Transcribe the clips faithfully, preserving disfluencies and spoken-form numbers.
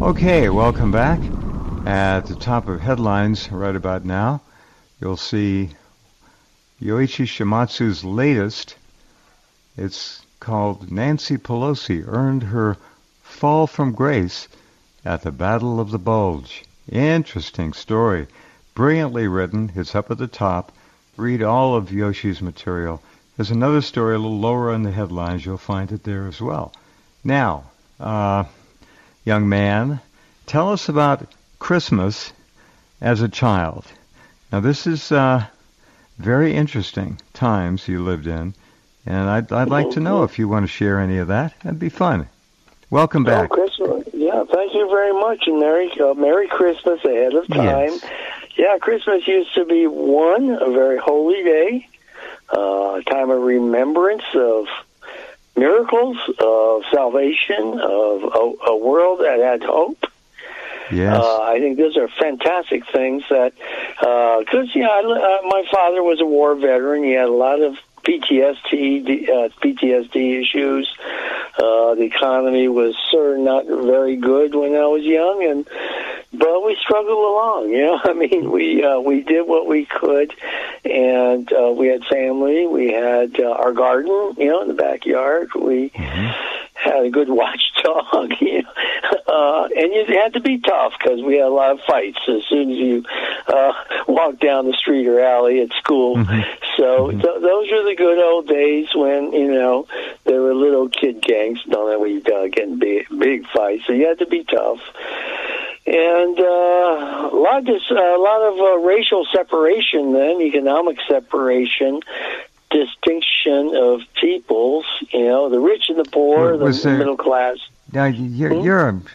Okay, welcome back. At the top of headlines right about now, you'll see Yoichi Shimatsu's latest. It's called Nancy Pelosi Earned Her Fall from Grace at the Battle of the Bulge. Interesting story. Brilliantly written. It's up at the top. Read all of Yoshi's material. There's another story a little lower in the headlines. You'll find it there as well. Now, uh, young man, tell us about Christmas as a child. Now, this is uh, very interesting times you lived in, and I'd, I'd like to know if you want to share any of that. That'd be fun. Welcome back. Oh, Christmas. Yeah, thank you very much, and Merry, uh, Merry Christmas ahead of time. Yes. Yeah, Christmas used to be, one, a very holy day, uh, a time of remembrance of miracles, of salvation, of a, a world that had hope. Yes. Uh, I think those are fantastic things that, because, uh, you know, I, uh, my father was a war veteran. He had a lot of P T S D, uh, P T S D issues. Uh, the economy was sort of not very good when I was young, and but we struggled along. You know, I mean, we uh, we did what we could, and uh, we had family. We had uh, our garden, you know, in the backyard. We mm-hmm. had a good watchdog, you know, uh, and you had to be tough because we had a lot of fights as soon as you uh, walked down the street or alley at school. Mm-hmm. So mm-hmm. Th- those were the good old days when, you know, there were little kid gangs. Don't that we uh, getting big, big fights. So you had to be tough. And uh, a lot of this, uh, a lot of uh, racial separation then, economic separation, distinction of peoples, you know, the rich and the poor, the there, middle class. Now, you're, hmm? you're a,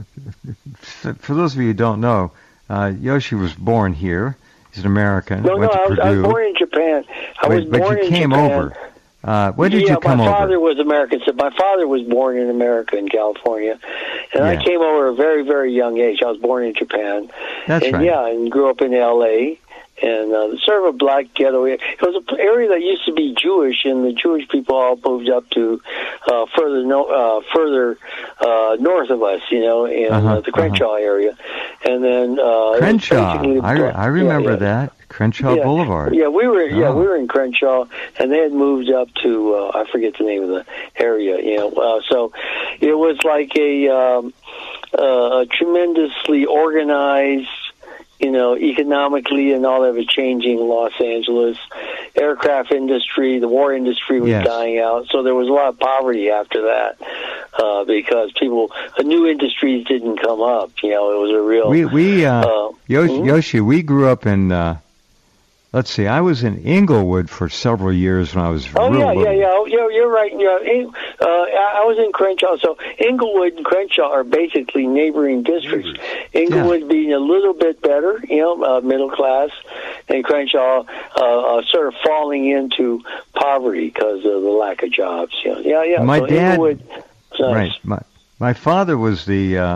for those of you who don't know, uh, Yoshi was born here. He's an American. No, went no, to I was, Purdue. I was born in Japan. I Wait, was but born you in came Japan. over. Uh, when did yeah, you come my over? father was American. So my father was born in America, in California, and yeah. I came over at a very, very young age. I was born in Japan. That's and, right. Yeah, and grew up in L A and uh, sort of a black ghetto area. It was an area that used to be Jewish, and the Jewish people all moved up to uh, further no, uh, further uh, north of us, you know, in uh-huh, uh, the Crenshaw uh-huh. area. And then uh, Crenshaw, I, re- I remember yeah, yeah. that Crenshaw yeah. Boulevard. Yeah, we were. Oh. Yeah, we were in Crenshaw, and they had moved up to uh, I forget the name of the area. You know, uh, so it was like a, um, uh, a tremendously organized, you know, economically and all ever changing Los Angeles. Aircraft industry, the war industry was yes. dying out, so there was a lot of poverty after that uh, because people, uh, new industries didn't come up. You know, it was a real. We we uh, uh, Yoshi, mm-hmm. Yoshi, we grew up in. Uh, let's see, I was in Inglewood for several years when I was. Oh real yeah, little. yeah, yeah. Oh, you're, you're right. Yeah, uh, I was in Crenshaw. So Inglewood and Crenshaw are basically neighboring districts. Inglewood yeah. being a little bit better, you know, uh, middle class, and Crenshaw uh, uh, sort of falling into poverty because of the lack of jobs. You know? Yeah, yeah. My so dad, Inglewood, nice. right? My my father was the. Uh,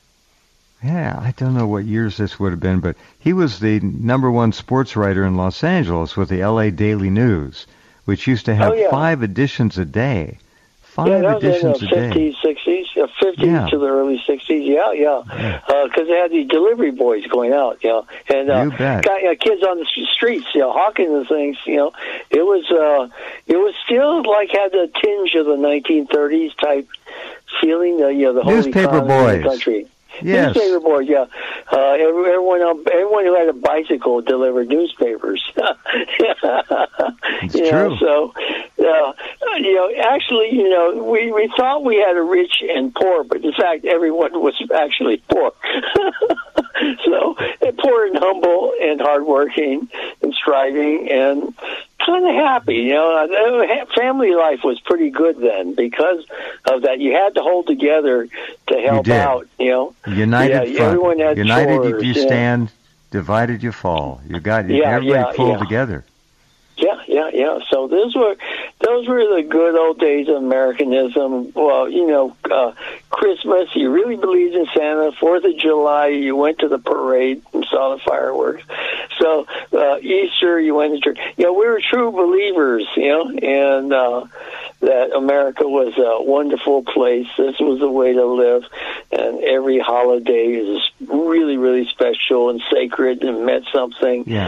Yeah, I don't know what years this would have been, but he was the number one sports writer in Los Angeles with the L A Daily News, which used to have oh, yeah. five editions a day. Five yeah, that editions was in the a fifties, day. sixties, uh, fifties yeah. to the early sixties. Yeah, yeah. Because yeah. uh, they had the delivery boys going out, you know, and uh, you bet. Got, uh, kids on the streets, you know, hawking the things. You know, it was uh, it was still like had the tinge of the nineteen thirties type feeling. Uh, you know, the whole newspaper economy boys. of the country. Yes. Newspaper boys, yeah. Uh, everyone, everyone who had a bicycle delivered newspapers. It's you true. Know, so, uh, you know, actually, you know, we, we thought we had a rich and poor, but in fact, everyone was actually poor. So, poor and humble and hardworking and striving and kind of happy, you know. Family life was pretty good then because of that. You had to hold together to help you out, you know. United yeah, front. Everyone had United chores, you yeah. stand, divided you fall. You got you, yeah, everybody yeah, pulled yeah. together. Yeah, yeah, yeah. So those were those were the good old days of Americanism. Well, you know, uh, Christmas, you really believed in Santa. Fourth of July, you went to the parade and saw the fireworks. So uh, Easter, you went to church. You know, we were true believers, you know, and uh, that America was a wonderful place. This was the way to live. and every holiday is really, really special and sacred and meant something. Yeah.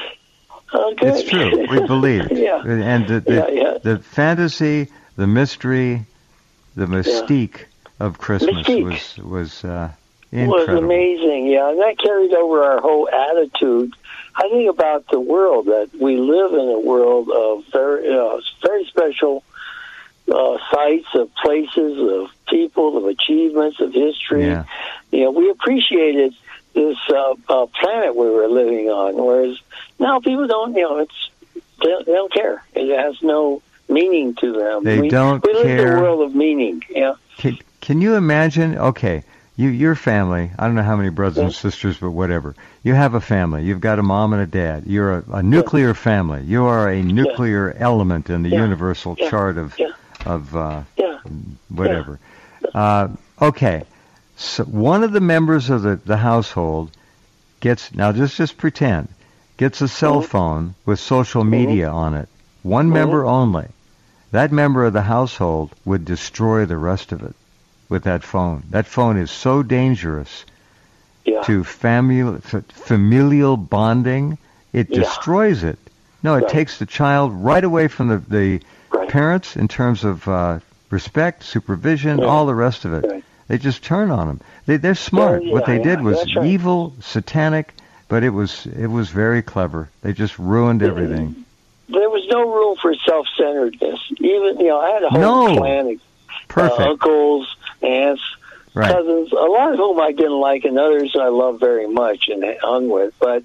Uh, good. It's true. We believe. Yeah. And the, the, yeah, yeah. the fantasy, the mystery, the mystique yeah. of Christmas mystique. was was uh, incredible. Was amazing, yeah. And that carried over our whole attitude. I think about the world, that we live in a world of very, uh, very special uh, sites, of places, of people, of achievements, of history. Yeah. You know, we appreciated this uh, uh, planet we were living on, whereas now people don't, you know, it's they, they don't care. It has no meaning to them. They we, don't we live care. in a world of meaning, yeah. Can, can you imagine, okay, you, your family, I don't know how many brothers yeah. and sisters, but whatever. You have a family. You've got a mom and a dad. You're a, a nuclear yeah. family. You are a nuclear yeah. element in the yeah. universal yeah. chart of, yeah. of uh, yeah. whatever. Yeah. Uh, okay. So one of the members of the, the household gets, now just, just pretend, gets a cell mm-hmm. phone with social media mm-hmm. on it. One mm-hmm. member only. That member of the household would destroy the rest of it with that phone. That phone is so dangerous yeah. to family, familial bonding. It yeah. destroys it. No, it right. takes the child right away from the, the right. parents in terms of uh, respect, supervision, yeah. all the rest of it. Right. They just turn on them. They, they're smart. Yeah, yeah, what they yeah. did was right. evil, satanic, but it was it was very clever. They just ruined everything. There was no room for self-centeredness. Even, you know, I had a whole no. clan of Perfect. Uh, uncles, aunts, right. cousins, a lot of whom I didn't like, and others I loved very much and hung with. But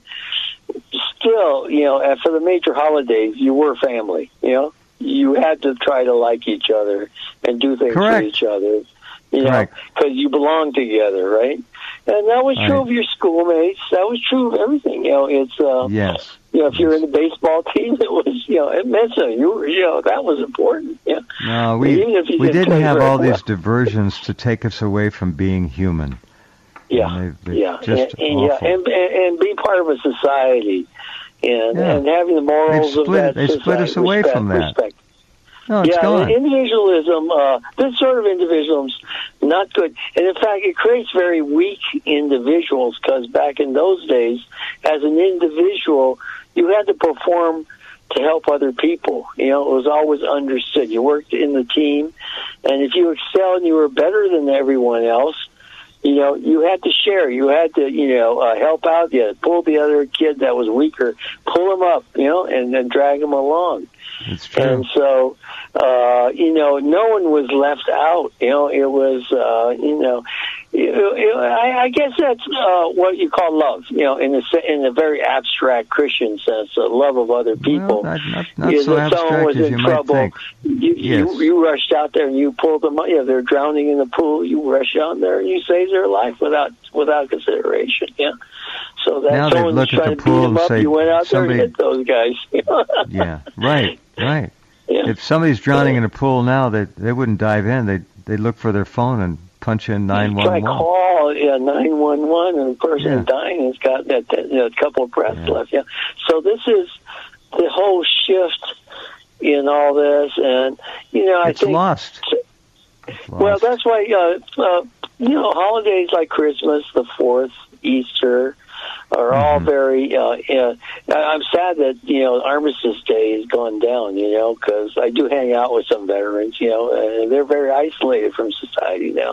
still, you know, for the major holidays, you were family. You know, you had to try to like each other and do things Correct. for each other. You Correct. know, because you belong together, right? And that was true right. of your schoolmates. That was true of everything. You know, it's uh, yes. You know, if yes. you're in the baseball team, it was, you know, it meant something. You were, you know, that was important. Yeah. No, we Even if you we didn't didn't play have very all well. these diversions to take us away from being human. Yeah, And they, they're yeah, just and, and, yeah, awful. and, and and be part of a society, and Yeah. and having the morals They've split- of that they split society. us away respect, from that. Respect. No, it's yeah, gone. individualism, uh, this sort of individualism, not good. And in fact, it creates very weak individuals, because back in those days, as an individual, you had to perform to help other people. You know, it was always understood. You worked in the team, and if you excelled and you were better than everyone else, you know, you had to share. You had to, you know, uh, help out. You had to pull the other kid that was weaker, pull him up, you know, and then drag him along. It's true. And so, uh, you know, no one was left out. You know, it was, uh, you know, you know, you know I, I guess that's uh, what you call love. You know, in a in a very abstract Christian sense, the love of other people. Well, not not, not is so if someone abstract was as in you trouble, might think. You, Yes. you you rushed out there and you pulled them up. You know, they're drowning in the pool. You rush out there and you save their life without without consideration. Yeah. So that Now they someone's look at trying the to beat pool them and up, say, you went out somebody- there and hit those guys. Yeah, right, right. Yeah. If somebody's drowning in a pool now, they they wouldn't dive in. They they look for their phone and punch in nine one Try one. call yeah nine one one, and the person Yeah. dying has got that, that you know, a couple of breaths Yeah. left. Yeah. So this is the whole shift in all this, and you know I It's think lost. It's well lost. that's why uh, uh, you know holidays like Christmas, the Fourth, Easter are all Mhm. very. Uh, uh, I'm sad that you know Armistice Day has gone down. You know, because I do hang out with some veterans. You know, and they're very isolated from society now.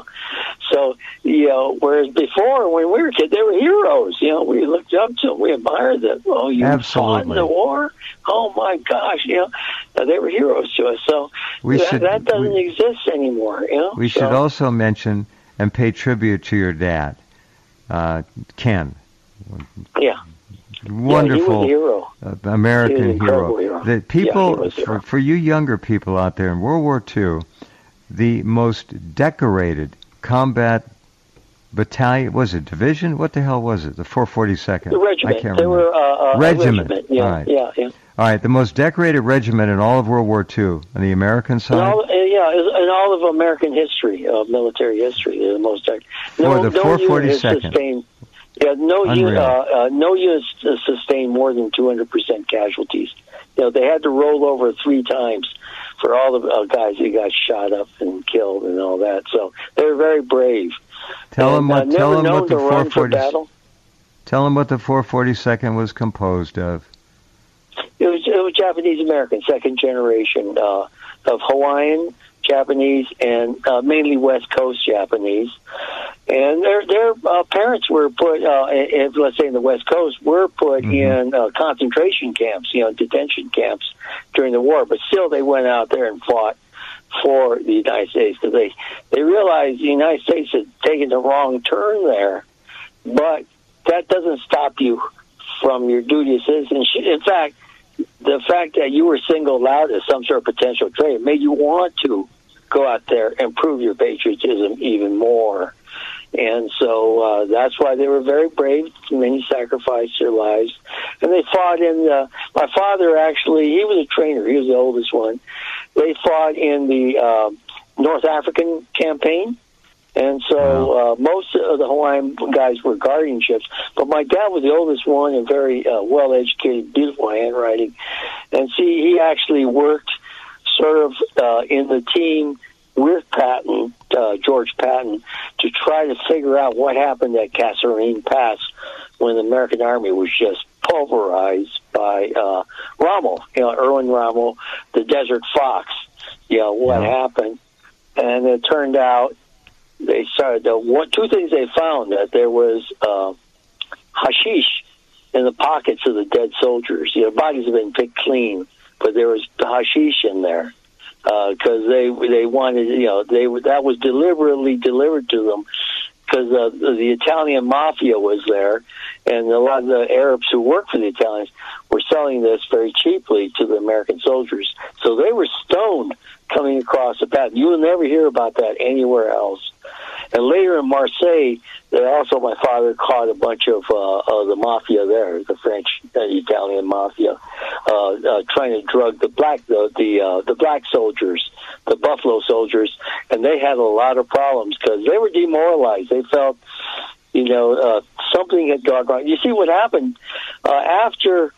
So you know, whereas before when we were kids, they were heroes. You know, we looked up to them, we admired them. Oh, you fought in Absolutely. the war? Oh my gosh! You know, uh, they were heroes to us. So We that, should- that doesn't we- exist anymore. You know, We so, should also mention and pay tribute to your dad, uh, Ken. yeah. Wonderful Yeah, he was a hero. uh, American He was an hero. incredible hero. The Yeah, people, he was a hero. for, for you younger people out there in World War Two, the most decorated combat battalion, was it division? What the hell was it? The four forty-second? The regiment. I can't they remember. were uh, uh, Regiment. A regiment. Yeah, All right. yeah, yeah. All right, the most decorated regiment in all of World War Two on the American And side? all, uh, yeah, in all of American history, uh, military history, they're the most decorated. No, For the no four unit has forty-second. sustained. Yeah, no Unreal. unit, uh, uh, no units uh, sustained more than two hundred percent casualties. You know, they had to roll over three times for all the uh, guys who got shot up and killed and all that. So they were very brave. Tell and, him what. Uh, never tell him known what the to run for four forty. battle. Tell him what the four forty-second was composed of. It was, it was Japanese American, second generation uh, of Hawaiian, Japanese, and uh, mainly West Coast Japanese. And their their uh, parents were put, uh, in, let's say in the West Coast, were put mm-hmm. in uh, concentration camps, you know, detention camps during the war. But still, they went out there and fought for the United States because they they realized the United States had taken the wrong turn there. But that doesn't stop you from your duty of citizenship. In fact, the fact that you were singled out as some sort of potential traitor made you want to go out there and prove your patriotism even more. And so uh, that's why they were very brave. Many sacrificed their lives. And they fought in the, my father actually, he was a trainer. He was the oldest one. They fought in the uh, North African campaign. And so uh, most of the Hawaiian guys were guardian ships. But my dad was the oldest one and very uh, well-educated, beautiful handwriting. And see, he actually worked sort of uh, in the team with Patton, uh, George Patton, to try to figure out what happened at Kasserine Pass when the American Army was just pulverized by uh, Rommel, you know, Erwin Rommel, the Desert Fox. You know, what yeah. happened. And it turned out they started, the one, two things they found, that there was uh, hashish in the pockets of the dead soldiers. You know, bodies have been picked clean, but there was hashish in there. Because uh, they they wanted, you know, they that was deliberately delivered to them because uh, the Italian mafia was there, and a lot of the Arabs who worked for the Italians were selling this very cheaply to the American soldiers. So they were stoned coming across the path. You will never hear about that anywhere else. And later in Marseille, they also, my father caught a bunch of, uh, of the mafia there, the French, uh, Italian mafia, uh, uh, trying to drug the black, the the, uh, the black soldiers, the Buffalo soldiers, and they had a lot of problems because they were demoralized. They felt, you know, uh, something had gone wrong. You see what happened uh, after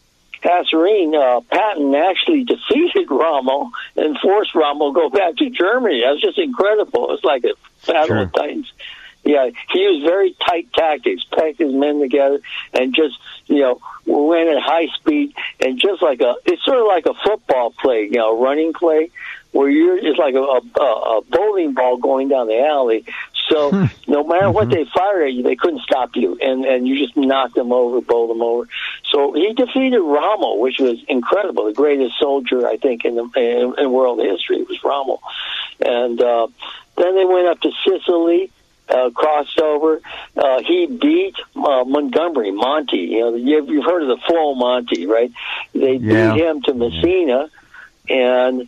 Kasserine, uh, Patton actually defeated Rommel and forced Rommel to go back to Germany. That was just incredible. It was like a battle sure. of titans. Yeah, he used very tight tactics, packed his men together, and just, you know, went at high speed, and just like a, it's sort of like a football play, you know, running play, where you're just like a, a, a bowling ball going down the alley. So no matter mm-hmm. what they fired at you, they couldn't stop you, and, and you just knocked them over, bowled them over. So he defeated Rommel, which was incredible. The greatest soldier, I think, in, the, in, in world history was Rommel. And uh, then they went up to Sicily. Uh, crossed over. Uh, he beat uh, Montgomery, Monty. You know, you've, you've heard of the full Monty, right? They yeah. beat him to Messina, and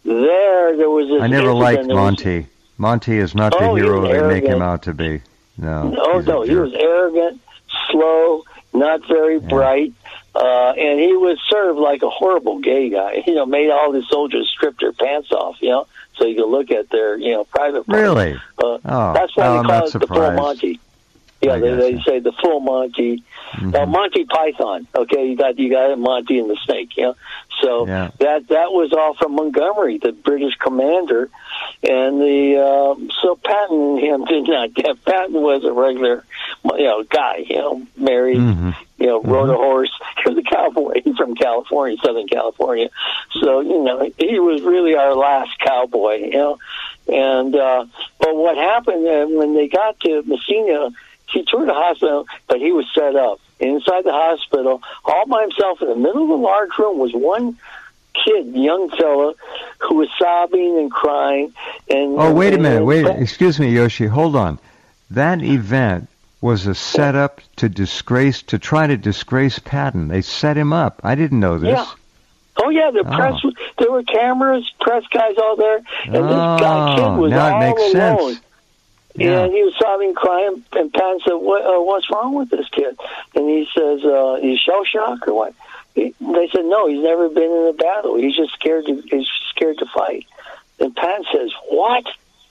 there there was this. I never liked Monty. Was, Monty is not the oh, hero they make him out to be. No. Oh no, he was arrogant, slow, not very yeah. bright, uh, and he was sort of like a horrible gay guy. You know, made all the soldiers strip their pants off. You know. So you can look at their, you know, private parts. Really? Uh, oh, that's why oh, they I'm call it surprised. the full Monty. Yeah, they, they say the full Monty. Mm-hmm. Uh, Monty Python. Okay, you got you got Monty and the Snake. You know, so yeah. that that was all from Montgomery, the British commander, and the uh, so Patton and him did not get. Patton was a regular, you know, guy. You know, married. Mm-hmm. You know, rode mm-hmm. a horse. He was a cowboy from California, Southern California. So, you know, he was really our last cowboy, you know. And, uh, but what happened uh, when they got to Messina, he toured the hospital, but he was set up. Inside the hospital, all by himself in the middle of a large room was one kid, young fella, who was sobbing and crying. And Oh, wait a and, minute. and, Wait, excuse me, Yoshi. Hold on. That event was a setup to disgrace, to try to disgrace Patton. They set him up. I didn't know this. Yeah. Oh, yeah, the oh. press, there were cameras, press guys all there, and oh, this guy, kid was now all it makes alone. Sense. Yeah. And he was sobbing, crying, and Patton said, what, uh, what's wrong with this kid? And he says, uh, he's shell-shocked or what? He, they said, no, he's never been in a battle. He's just scared to, he's scared to fight. And Patton says, what?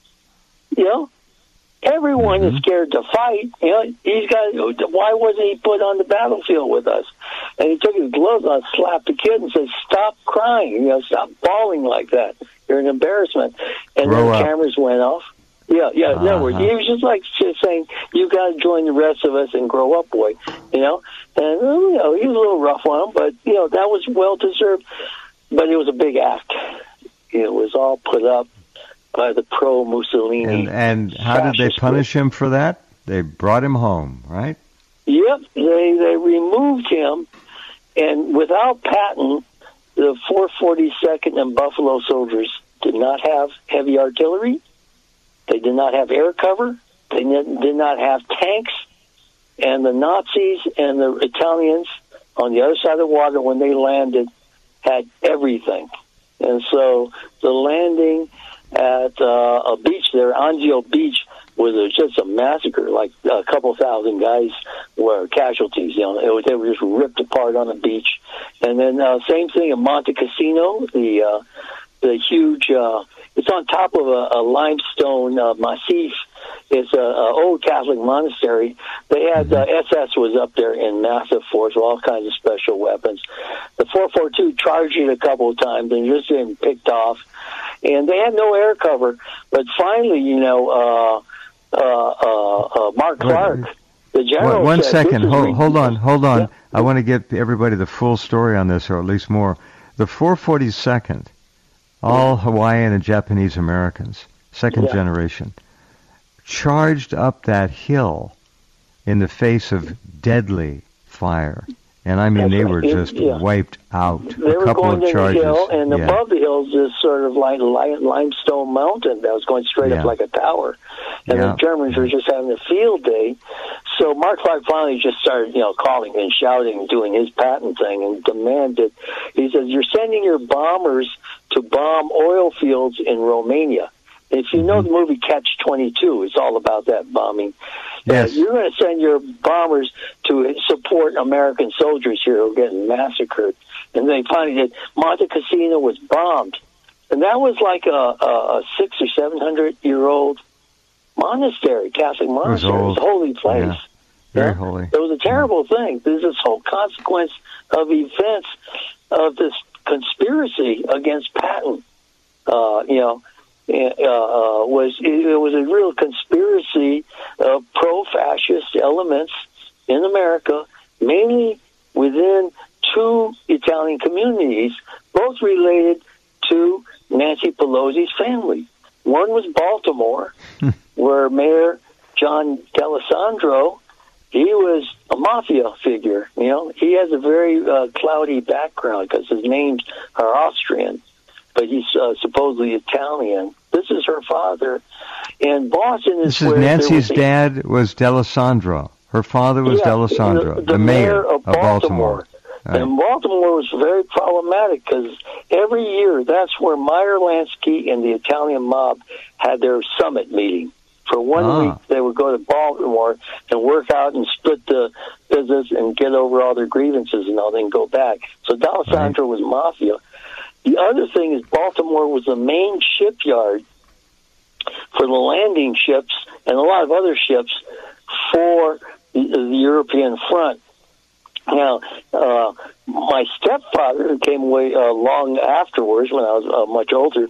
You know? Everyone mm-hmm. is scared to fight. You know, he's got. Why wasn't he put on the battlefield with us? And he took his gloves off, slapped the kid, and said, "Stop crying. You know, stop bawling like that. You're an embarrassment." And Grow then the up. cameras went off. Yeah, yeah. In Uh-huh. other words, he was just like just saying, "You got to join the rest of us and grow up, boy." You know, and you know he was a little rough on him, but you know that was well deserved. But it was a big act. It was all put up by the pro Mussolini. And and how did they punish him for that? They brought him home, right? Yep, they they removed him, and without Patton, the four forty-second and Buffalo soldiers did not have heavy artillery. They did not have air cover. They did not have tanks. And the Nazis and the Italians on the other side of the water, when they landed, had everything. And so the landing at uh, a beach there, Anzio Beach, was a, just a massacre. Like a couple thousand guys were casualties. You know, it was, they were just ripped apart on the beach. And then uh, same thing in Monte Cassino, the uh, the huge. Uh, it's on top of a, a limestone uh, massif. It's an old Catholic monastery. They had uh, S S was up there in massive force with all kinds of special weapons. The four forty-two charged it a couple of times and just been picked off. And they had no air cover. But finally, you know, uh, uh, uh, uh, Mark Clark, the general. One, one said, second, hold, hold on, hold on. Yeah. I want to get everybody the full story on this, or at least more. The four forty-second, all Hawaiian and Japanese Americans, second Yeah. generation, charged up that hill in the face of deadly fire. And I mean, That's they right. were It- just yeah. wiped out. They a were couple going of to charges. the hill, and yeah. above the hill is this sort of like li- limestone mountain that was going straight Yeah. up like a tower. And Yeah. the Germans were just having a field day. So Mark Clark finally just started, you know, calling and shouting and doing his patent thing and demanded. He says, "You're sending your bombers to bomb oil fields in Romania." If you know the movie Catch twenty-two, it's all about that bombing. Yes. Uh, you're going to send your bombers to support American soldiers here who are getting massacred. And they finally did. Monte Cassino was bombed. And that was like a, a, a six or seven hundred year old monastery, Catholic monastery. It was, old. a holy place. Yeah. Very Yeah? holy. It was a terrible thing. There's this whole consequence of events of this conspiracy against Patton. Uh, you know, uh, uh, was it was a real conspiracy of pro-fascist elements in America, mainly within two Italian communities, both related to Nancy Pelosi's family. One was Baltimore, where Mayor John D'Alessandro, he was a mafia figure. You know, he has a very uh, cloudy background because his names are Austrian, but he's uh, supposedly Italian. This is her father. And Boston is This is where Nancy's there was a- dad was D'Alessandro. Her father was Yeah, D'Alessandro, the, the, the mayor, of Baltimore. Baltimore. Right. And Baltimore was very problematic because every year that's where Meyer Lansky and the Italian mob had their summit meeting. For one Ah. week, they would go to Baltimore and work out and split the business and get over all their grievances and all, then go back. So D'Alessandro was mafia. The other thing is Baltimore was the main shipyard for the landing ships and a lot of other ships for the, the European front. Now, uh, my stepfather, who came away uh, long afterwards when I was uh, much older,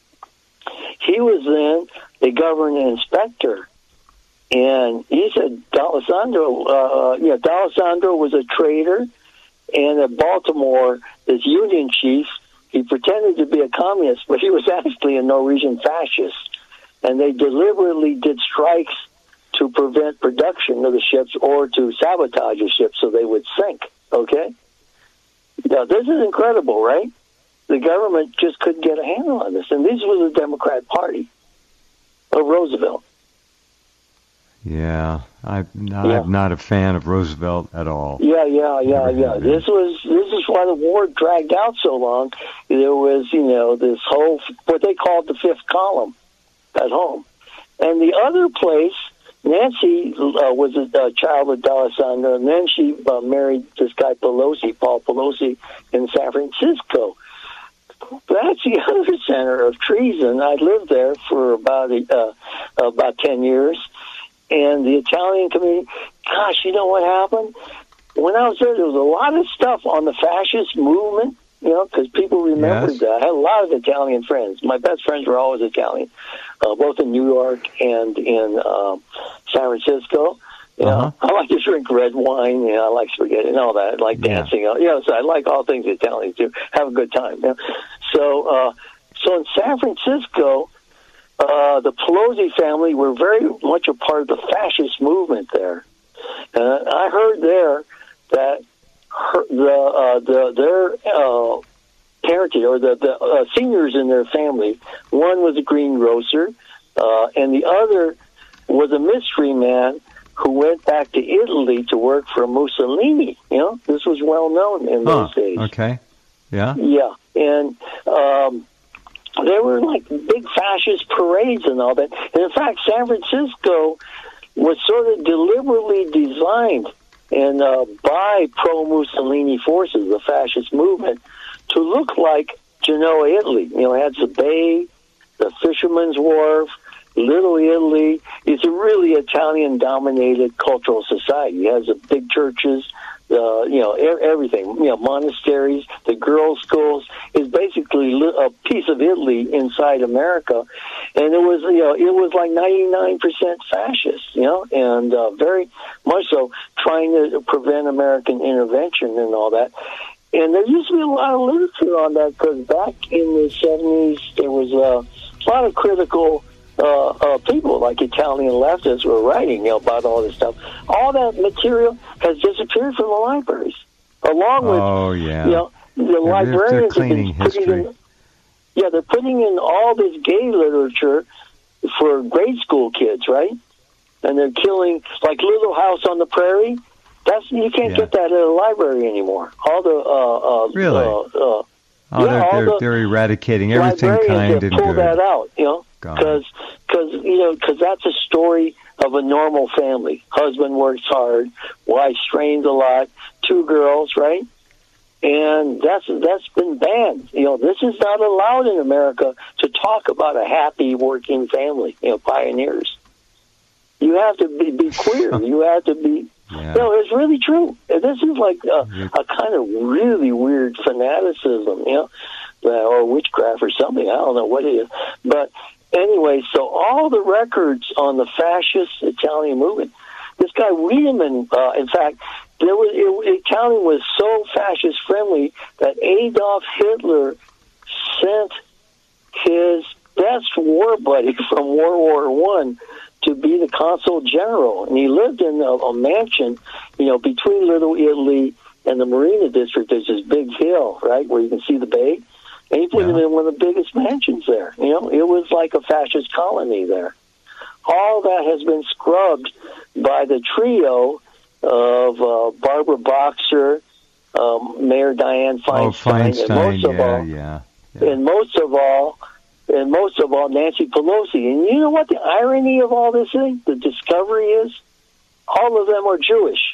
he was then the government inspector. And he said D'Alessandro, uh, yeah, D'Alessandro was a traitor. And at Baltimore, this Union chief, he pretended to be a communist, but he was actually a Norwegian fascist. And they deliberately did strikes to prevent production of the ships or to sabotage the ships so they would sink, okay? Now, this is incredible, right? The government just couldn't get a handle on this. And this was the Democrat Party of Roosevelt. Yeah, I'm not, Yeah. I'm not a fan of Roosevelt at all. Yeah, yeah, yeah, Never yeah. have been. This was this is why the war dragged out so long. There was, you know, this whole what they called the fifth column at home, and the other place, Nancy uh, was a, a child of D'Alessandro, and then she uh, married this guy Pelosi, Paul Pelosi, in San Francisco. That's the other center of treason. I lived there for about uh, about ten years. And the Italian community, gosh, you know what happened? When I was there, there was a lot of stuff on the fascist movement you know, because people remembered Yes. that. I had a lot of Italian friends. My best friends were always Italian, uh, both in New York and in um, San Francisco. You know, Uh-huh. I like to drink red wine. You know, I like spaghetti and all that. I like Yeah. dancing. You know, so I like all things Italian too. Have a good time. You know? So, uh, so in San Francisco, uh, the Pelosi family were very much a part of the fascist movement there. And I heard there that her, the uh, the their uh, parentage or the the uh, seniors in their family, one was a greengrocer, uh, and the other was a mystery man who went back to Italy to work for Mussolini. You know, this was well known in Huh. those days. Okay. Yeah. Yeah, and um, there were like big fascist parades and all that. And in fact, San Francisco was sort of deliberately designed and uh, by pro-Mussolini forces, the fascist movement, to look like Genoa, Italy. You know, it had the bay, the Fisherman's Wharf, Little Italy. It's a really Italian-dominated cultural society. It has the big churches, uh, you know, e- everything. You know, monasteries, the girls' schools. It's basically li- a piece of Italy inside America, and it was, you know, it was like ninety-nine percent fascist. You know, and uh, very much so trying to prevent American intervention and all that. And there used to be a lot of literature on that because back in the seventies, there was uh, a lot of critical uh, uh, people, like Italian leftists, were writing, you know, about all this stuff. All that material has disappeared from the libraries, along with, Oh, yeah. you know, the they're librarians have cleaning been putting history. in, yeah, they're putting in all this gay literature for grade school kids, right? And they're killing, like Little House on the Prairie. That's you can't Yeah. get that at a library anymore. All the uh, uh, Really? uh, uh, Oh, yeah, they're, all they're, the they're eradicating everything librarians kind have and pulled good. that out, you know, God. because because you know because that's a story of a normal family. Husband works hard, wife strains a lot, two girls, right? And that's that's been banned. You know, this is not allowed in America to talk about a happy working family. You know, pioneers. You have to be, be queer. You have to be. Yeah. You know, it's really true. This is like a, a kind of really weird fanaticism, you know, or witchcraft or something. I don't know what it is. But anyway, so all the records on the fascist Italian movement, this guy Wiedemann, uh, in fact, there was it, Italian was so fascist friendly that Adolf Hitler sent his best war buddy from World War One to be the consul general, and he lived in a, a mansion, you know, between Little Italy and the Marina District. There's this big hill, right, where you can see the bay, and he put Yeah. him in one of the biggest mansions there. You know, it was like a fascist colony there. All that has been scrubbed by the trio of uh, Barbara Boxer, um, Mayor Dianne Feinstein, Oh, Feinstein, and most of yeah, all, yeah, yeah. and most of all, and most of all, Nancy Pelosi. And you know what the irony of all this is? The discovery is all of them are Jewish.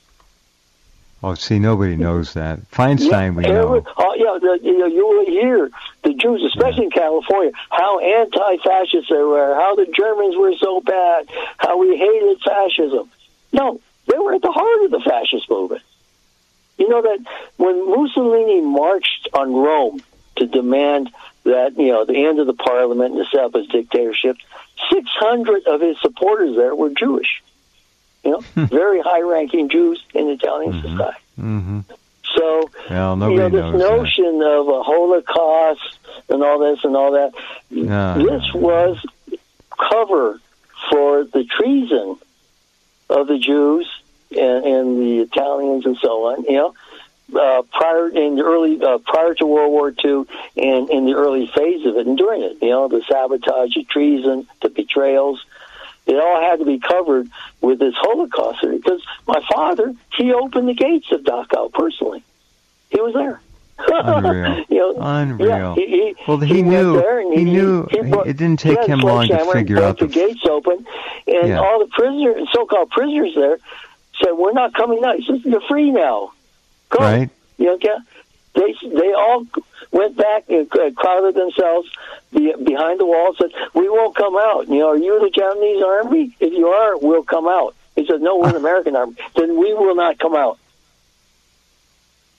Oh, see, nobody knows that. Feinstein, we every- know. Oh, yeah, the, you know, you will hear the Jews, especially in California, how anti-fascist they were, how the Germans were so bad, how we hated fascism. No, they were at the heart of the fascist movement. You know that when Mussolini marched on Rome to demand that, you know, the end of the parliament and the set up his dictatorship, six hundred of his supporters there were Jewish. You know, very high-ranking Jews in Italian Mhm. society. Mm-hmm. So, Well, you nobody know, this knows notion of a Holocaust and all this and all that, No, this no, no. was cover for the treason of the Jews and, and the Italians and so on, you know. Uh, prior in the early uh, prior to World War Two and in the early phase of it and during it, you know, the sabotage, the treason, the betrayals, it all had to be covered with this Holocaust because my father, he opened the gates of Dachau personally. He was there. Unreal. you know, Unreal. Yeah, he, he, Well, he, he knew. went there and He, knew. he brought- it didn't he take had a him long to sledgehammer and figure broke out the. the gates open, and Yeah. all the prisoners, so-called prisoners there, said, "We're not coming out." He says, "You're free now. Go." Right. You know, yeah. They they all went back and crowded themselves be, behind the wall. Said, "We won't come out." You know, are you the Japanese army? If you are, we'll come out. He said, "No, we're the American army." Then we will not come out.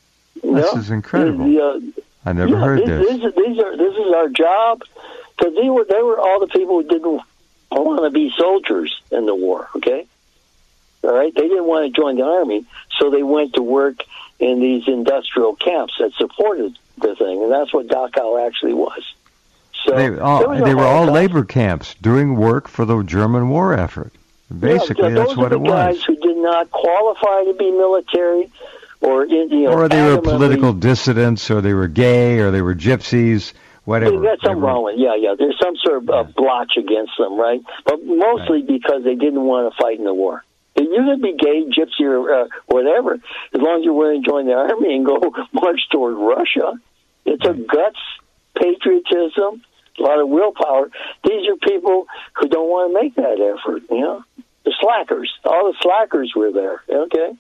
This know? is incredible. The, uh, I never yeah, heard this. this. These, these are this is our job, because they were they were all the people who didn't want to be soldiers in the war. Okay, all right, they didn't want to join the army, so they went to work in these industrial camps that supported the thing, and that's what Dachau actually was. So they all, was they were all Holocaust. labor camps doing work for the German war effort. Basically, yeah, that's those what are it the guys was. who did not qualify to be military, or you know, Or they were adamantly- political dissidents, or they were gay, or they were gypsies, whatever. They got They something were- wrong with yeah, yeah. There's some sort of uh, Yeah. blotch against them, right? But mostly because they didn't want to fight in the war. You could be gay, gypsy, or uh, whatever, as long as you're willing to join the army and go march toward Russia. It's a guts, patriotism, a lot of willpower. These are people who don't want to make that effort, you know? The slackers. All the slackers were there, okay?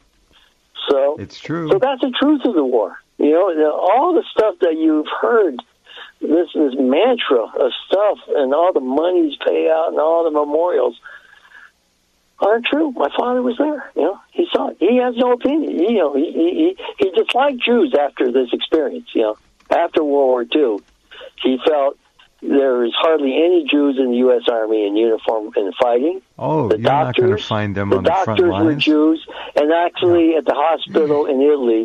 So It's true. So that's the truth of the war. You know, the, all the stuff that you've heard, this this mantra of stuff, and all the monies pay out and all the memorials aren't true. My father was there. You know, he saw it. He has no opinion. You know, he he he disliked Jews after this experience. You know, after World War Two, he felt there was hardly any Jews in the U S Army in uniform and fighting. oh, The you're not going to doctors- find them The on the front doctors were lines? Jews, and actually at the hospital in Italy,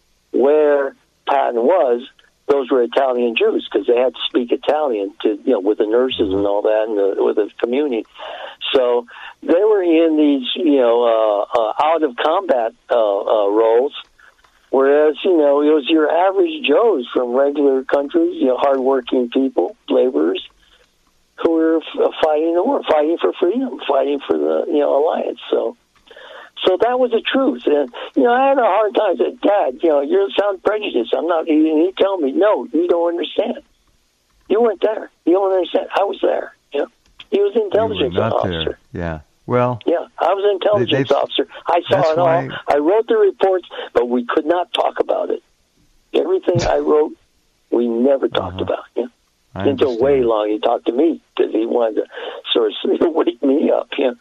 where Patton was, those were Italian Jews because they had to speak Italian to you know with the nurses and all that, and the, with the community. So they were in these you know uh, uh, out of combat uh, uh, roles. Whereas, you know, it was your average Joes from regular countries, you know, hardworking people, laborers, who were f- fighting the war, fighting for freedom, fighting for the, you know, alliance. So so that was the truth. And, you know, I had a hard time saying, Dad, you know, you sound prejudiced. I'm not, and he tell me, no, you don't understand. You weren't there. You don't understand. I was there. You know, he was an You were intelligence not officer. there. Yeah. Well, Yeah, I was an intelligence They- they- officer. I saw that's it all. why- I wrote the reports, but we could not talk about it. Everything I wrote, we never talked Uh-huh. about. Yeah. I Until understand. way long, he talked to me because he wanted to sort of wake me up. Yeah.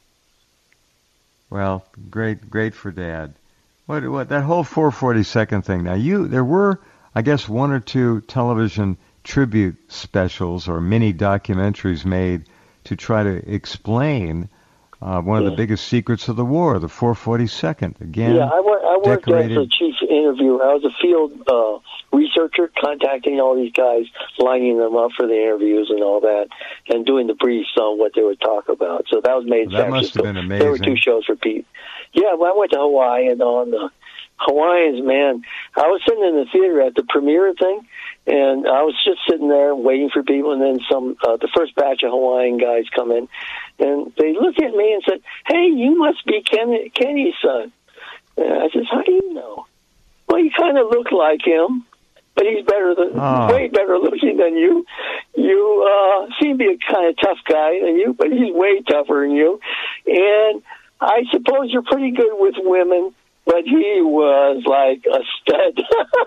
Well, great, great for Dad. What, what that whole four forty-second thing? Now, you there were, I guess, one or two television tribute specials or mini documentaries made to try to explain uh, one of Yeah. the biggest secrets of the war, the four forty-second. Again, Yeah, I, wor- I worked decorated. as a chief interviewer. I was a field uh, researcher, contacting all these guys, lining them up for the interviews and all that, and doing the briefs on what they would talk about. So that was made in That San must have Francisco. been There were amazing. two shows for Pete. Yeah, well, I went to Hawaii, and on the Hawaiians, man, I was sitting in the theater at the premiere thing, and I was just sitting there waiting for people, and then some, uh, the first batch of Hawaiian guys come in, and they looked at me and said, "Hey, you must be Ken, Kenny's son." And I said, "How do you know?" "Well, you kind of look like him, but he's better than, Oh. way better looking than you. You uh, seem to be a kind of tough guy than you, but he's way tougher than you. And I suppose you're pretty good with women, but he was like a stud."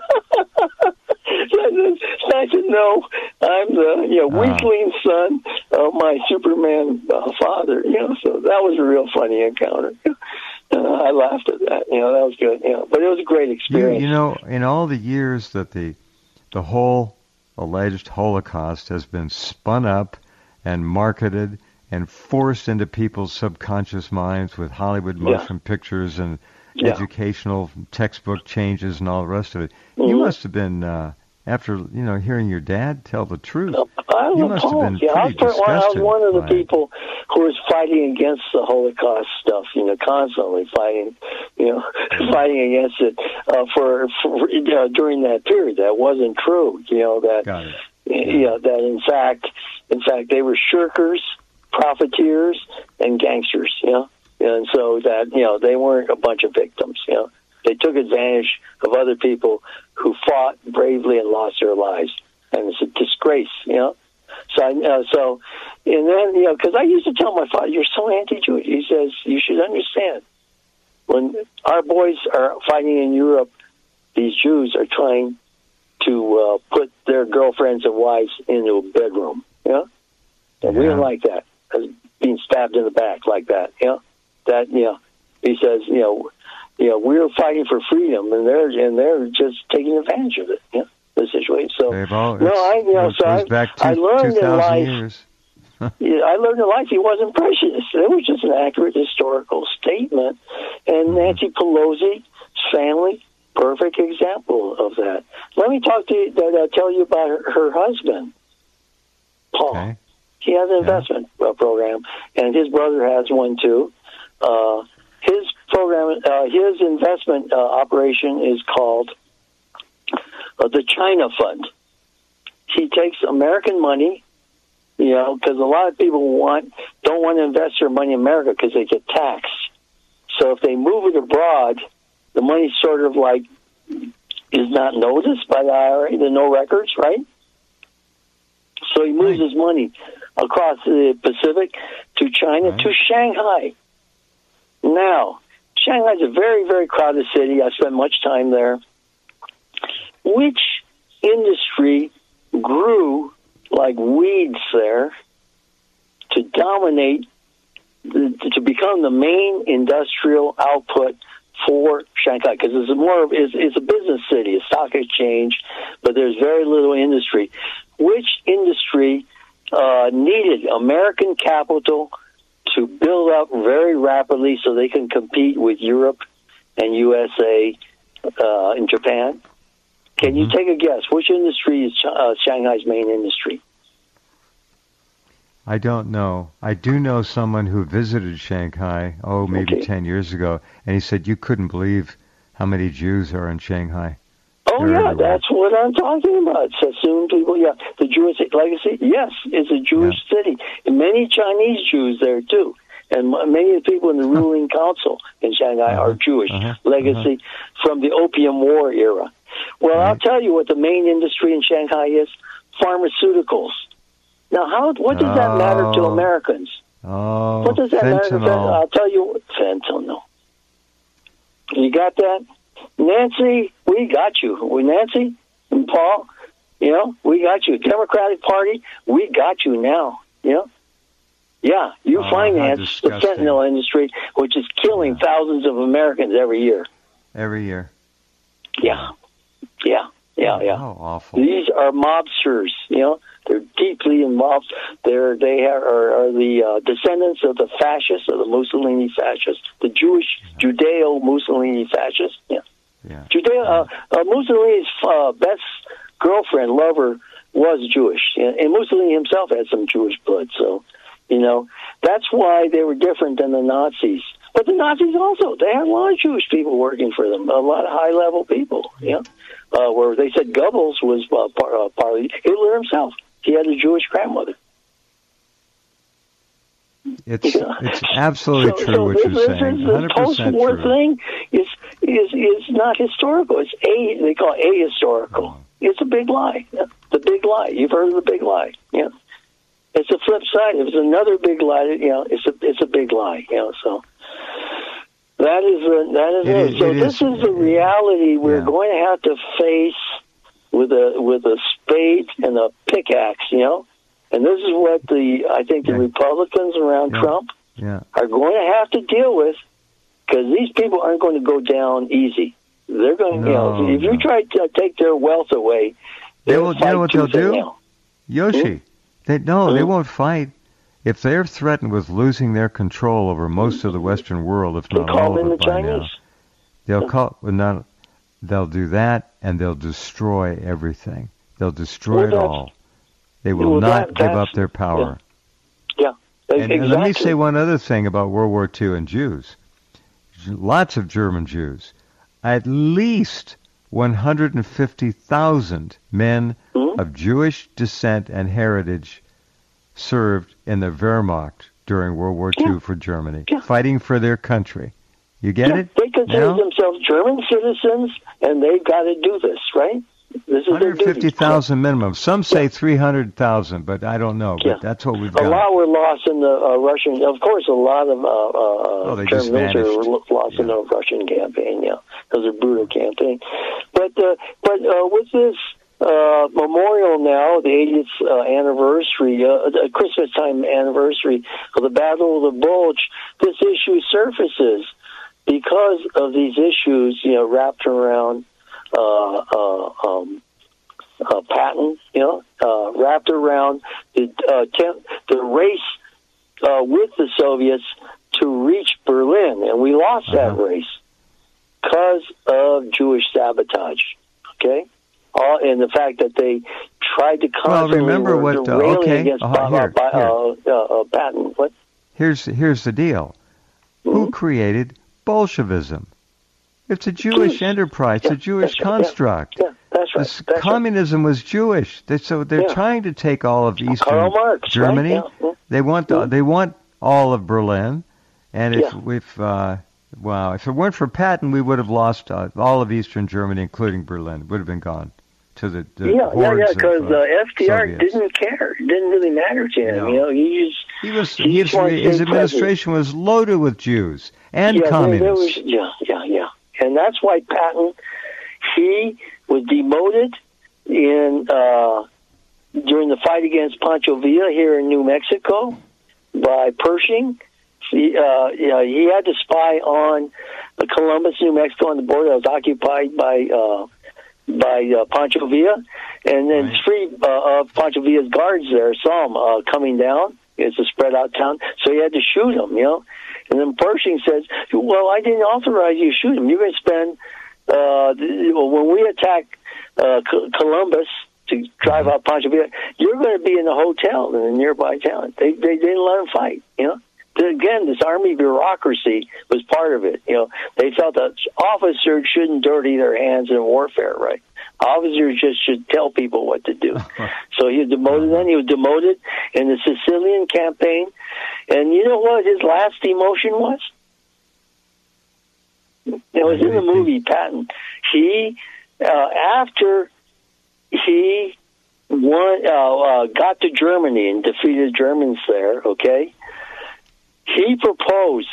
So it's nice to know I'm the you know Ah. weakling son of my Superman uh, father. You know, so that was a real funny encounter. Uh, I laughed at that. You know, that was good. You know, but it was a great You, experience. you know, in all the years that the the whole alleged Holocaust has been spun up and marketed and forced into people's subconscious minds with Hollywood Yeah. motion pictures and Yeah. educational textbook changes and all the rest of it. Mhm. You must have been, uh, after you know hearing your dad tell the truth. I was You must have been appalled. Yeah, I was, pretty part- I was disgusted one of the by it. people who was fighting against the Holocaust stuff. You know, constantly fighting. You know, fighting against it uh, for, for you know, during that period. That wasn't true. You know that. Got it. You know that in fact, in fact, they were shirkers, profiteers, and gangsters. You know, and so that you know they weren't a bunch of victims. You know, they took advantage of other people who fought bravely and lost their lives, and it's a disgrace. You know. So, I, uh, so, and then, you know, because I used to tell my father, "You're so anti-Jewish." He says, "You should understand, when our boys are fighting in Europe, these Jews are trying to uh, put their girlfriends and wives into a bedroom, you know? And we Yeah. don't like that, as being stabbed in the back like that, you know? That, you know, he says, you know, you know, we're fighting for freedom, and they're and they're just taking advantage of it. Yeah, the situation. So all, no, I you know, it so goes I, back to I learned in life. Years. Yeah, I learned in life he wasn't prejudiced. It was just an accurate historical statement. And mm-hmm. Nancy Pelosi's family, perfect example of that. Let me talk to you, uh, tell you about her, her husband, Paul. Okay. He has an investment yeah. uh, program, and his brother has one too. Uh, his program, uh, his investment uh, operation is called uh, the China Fund. He takes American money. You know, because a lot of people want don't want to invest their money in America because they get taxed. So if they move it abroad, the money sort of like is not noticed by the I R A, the no records, right? So he moves right. his money across the Pacific to China, right. to Shanghai. Now, Shanghai is a very, very crowded city. I spent much time there. Which industry grew like weeds there to dominate, the, to become the main industrial output for Shanghai? Because it's a more of, it's, it's a business city, a stock exchange, but there's very little industry. Which industry uh, needed American capital to build up very rapidly so they can compete with Europe and U S A uh, and Japan? Can you take a guess? Which industry is uh, Shanghai's main industry? I don't know. I do know someone who visited Shanghai, oh, maybe okay. ten years ago, and he said you couldn't believe how many Jews are in Shanghai. Oh, They're yeah, everywhere. That's what I'm talking about. Sassoon people, yeah. The Jewish legacy, yes, it's a Jewish yeah. city. And many Chinese Jews there, too. And many of the people in the ruling council in Shanghai uh-huh. are Jewish uh-huh. legacy uh-huh. from the Opium War era. Well, right. I'll tell you what the main industry in Shanghai is: pharmaceuticals. Now, how? What does oh. that matter to Americans? Oh, what does that fentanyl. matter to fentanyl? I'll tell you what, fentanyl. You got that? Nancy, we got you. We, Nancy and Paul, you know, we got you. Democratic Party, we got you now, you know? Yeah, you oh, finance the fentanyl industry, which is killing yeah. thousands of Americans every year. Every year. Yeah. Yeah, yeah, yeah. How awful. These are mobsters, you know. They're deeply involved. They're, they are, are, are the uh, descendants of the fascists, of the Mussolini fascists, the Jewish, yeah. Judeo-Mussolini fascists. Yeah. yeah. Judeo, uh, uh, Mussolini's uh, best girlfriend, lover, was Jewish. And, and Mussolini himself had some Jewish blood. So, you know, that's why they were different than the Nazis. But the Nazis also, they had a lot of Jewish people working for them, a lot of high-level people, you know, uh, where they said Goebbels was uh, part, uh, part of Hitler himself. He had a Jewish grandmother. It's yeah. it's absolutely so, true so what this, you're this saying. Is the post-war true. thing is is is not historical. It's a they call it ahistorical. Oh. It's a big lie. Yeah. The big lie. You've heard of the big lie. Yeah. It's a flip side. If it's another big lie, you know, it's a it's a big lie. You know, so that is a, that is it. it. Is, so it this is, is the reality we're yeah. going to have to face with a with a spade and a pickaxe. You know. And this is what the I think the yeah. Republicans around yeah. Trump yeah. are going to have to deal with, because these people aren't going to go down easy. They're going, no, you know, if no. you try to take their wealth away, they will. You know what they'll do, nail. Yoshi? Hmm? They no, hmm? they won't fight. If they're threatened with losing their control over most of the Western world, if not all of it by Chinese. now, they'll call. Well, not, they'll do that, and they'll destroy everything. They'll destroy well, it all. They will well, not that, give up their power. Yeah, yeah and, exactly. and let me say one other thing about World War Two and Jews. Lots of German Jews. At least one hundred fifty thousand men mm-hmm. of Jewish descent and heritage served in the Wehrmacht during World War Two yeah. for Germany, yeah. fighting for their country. You get yeah, it? They consider now? themselves German citizens, and they've got to do this, right? This is one hundred fifty thousand minimum. Some say yeah. three hundred thousand, but I don't know. But yeah. that's what we've got. A lot were lost in the uh, Russian. Of course, a lot of uh, uh, oh, German military were lost yeah. in the Russian campaign. Yeah, it was a brutal campaign. But uh, but uh, with this uh, memorial now, the eightieth uh, anniversary, uh, the Christmas time anniversary of the Battle of the Bulge, this issue surfaces. because of these issues, you know, wrapped around uh, uh, um, uh, Patton, you know, uh, wrapped around the uh, temp- the race uh, with the Soviets to reach Berlin, and we lost uh-huh. that race because of Jewish sabotage. Okay, all and the fact that they tried to constantly well, remember what, uh, okay. against uh, here, uh, here. Uh, uh, uh, Patton. What? Here's here's the deal. Mm-hmm. Who created Bolshevism? It's a Jewish Jews. enterprise, yeah, a Jewish construct. Yeah, yeah, that's right. This that's communism right. was Jewish. They, so they're yeah. trying to take all of Eastern Karl Marx, Germany. Right? Yeah. They want the, yeah. they want all of Berlin. And if yeah. if uh, wow, if it weren't for Patton, we would have lost uh, all of Eastern Germany, including Berlin. It would have been gone to the, the yeah, hordes yeah, yeah. Because uh, uh, F D R Soviets. didn't care. It didn't really matter to him. No. You know, he just he was he his, just his administration was loaded with Jews and yeah, communists. There, there was, yeah, yeah, yeah. And that's why Patton, he was demoted in uh, during the fight against Pancho Villa here in New Mexico by Pershing. He, uh, yeah, he had to spy on Columbus, New Mexico, on the border that was occupied by uh, by uh, Pancho Villa, and then right. three uh, of Pancho Villa's guards there saw him uh, coming down. It's a spread out town, so he had to shoot him, you know. And then Pershing says, well, I didn't authorize you to shoot him. You're going to spend, uh, when we attack uh, Columbus to drive out Pancho Villa, you're going to be in a hotel in a nearby town. They, they didn't let him fight, you know. Again, this army bureaucracy was part of it. You know, they felt that officers shouldn't dirty their hands in warfare, right? Officers just should tell people what to do. So he was demoted then. He was demoted in the Sicilian campaign. And you know what his last demotion was? It was in the movie Patton. He, uh, after he won, uh, uh, got to Germany and defeated Germans there, okay? He proposed,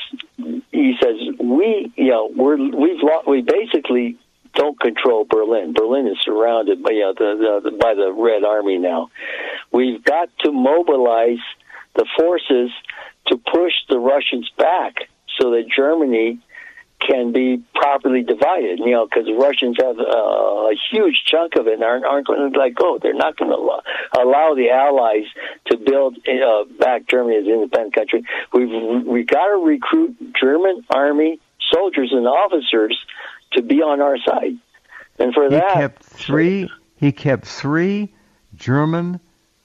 he says, we, you know, we're, we've lost, we basically don't control Berlin. Berlin is surrounded by, you know, the, the, by the Red Army now. We've got to mobilize the forces to push the Russians back so that Germany can be properly divided, you know, because the Russians have uh, a huge chunk of it and aren't, aren't going to let go. They're not going to allow, allow the Allies to build uh, back Germany as an independent country. We've we got to recruit German army soldiers and officers to be on our side, and for he that, kept three. He kept three German